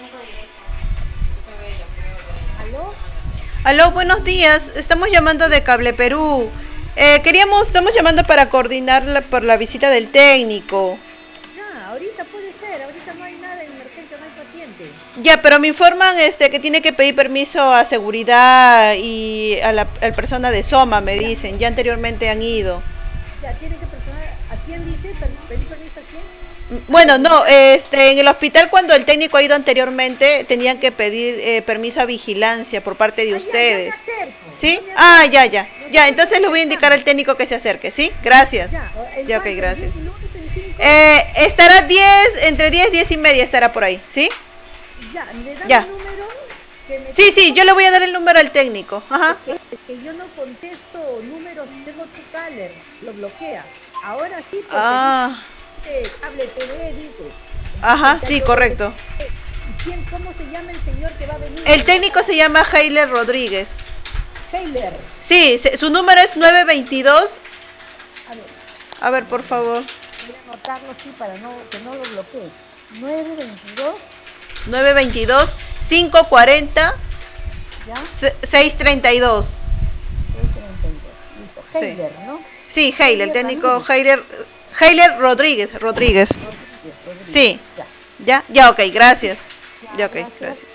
¿Aló? Aló, buenos días. Estamos llamando de Cable Perú. Estamos llamando para coordinar por la visita del técnico. Ya, ahorita puede ser, ahorita no hay nada en emergencia, no hay paciente. Ya, pero me informan que tiene que pedir permiso a seguridad y a la persona de Soma, me Ya, dicen. Ya anteriormente han ido. ya, tiene que personal, ¿a quién dice? ¿Pedir permiso a quién? ¿A Bueno, no, seguridad? en el hospital cuando el técnico ha ido anteriormente tenían que pedir permiso a vigilancia por parte de Ah, ya, yo me ustedes. acerco, ¿Sí? yo me Ah, ya, acerco. ya. Ya, Nosotros entonces nos le voy a indicar al acercamos. técnico que se acerque, ¿sí? Gracias. Ya, ¿en Ya, ok, cuánto? ¿En 10 gracias. minutos? ¿En 5? Estará 10, entre 10 10 y media estará por ahí, ¿sí? Ya, ¿me da mi Ya. número? Que me Sí, sí, yo le corresponde. voy a dar el número al técnico. Ajá. Es que yo no contesto números, tengo Caller, lo bloquea. Ahora sí, porque dice Ah, cable TV, dice. Entonces ajá, ya sí, yo le correcto. dije, ¿y quién, cómo se llama el señor que va a venir? El Me va técnico para se llama Heiler Rodríguez. Heiler. Sí, su número es 922. A ver, A ver, por eh, favor. voy a anotarlo sí para que no lo bloquee. 922, 922 540 ¿ya? 632. 632. Listo. Sí. Heiler, ¿no? Sí, Heiler, el Heiler técnico Ramírez. Heiler Rodríguez. Rodríguez. Rodríguez, Rodríguez. Sí. Ya. Ya, ya, ok, gracias. Ya, Ya, ok, gracias. gracias.